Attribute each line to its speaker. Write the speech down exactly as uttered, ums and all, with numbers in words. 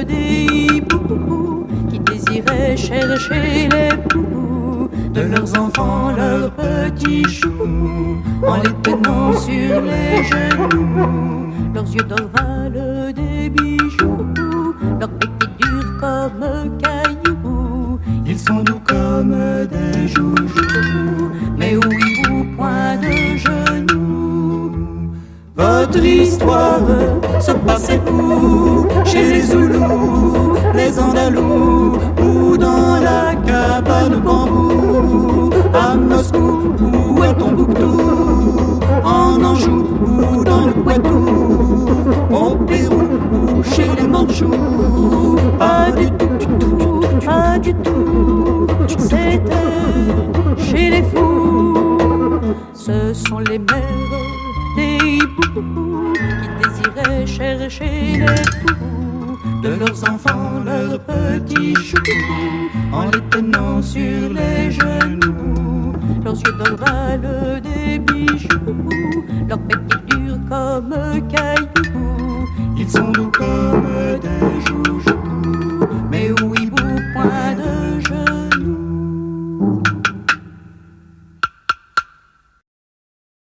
Speaker 1: des hiboux qui désiraient chercher les poux de leurs enfants, leurs petits choux, en les tenant sur les genoux. Leurs yeux d'or valent des bijoux, leurs pieds durs comme cailloux. Ils sont doux comme des joujoux, mais oui, ou point de genoux. Votre histoire se passait où? Chez les Zoulous, les Andalous, ou dans la cabane bambou, à Moscou ou à Tombouctou, en Anjou ou dans le Poitou, au Pérou ou chez les Mandchous. Pas du tout, du tout, pas du tout, c'était chez les fous. Ce sont les mères des hiboux qui désiraient chercher les poux de leurs enfants, leurs petits choux, en les tenant sur les genoux. Leurs yeux d'or valent des bijoux, leurs pieds durs comme cailloux. Ils sont doux comme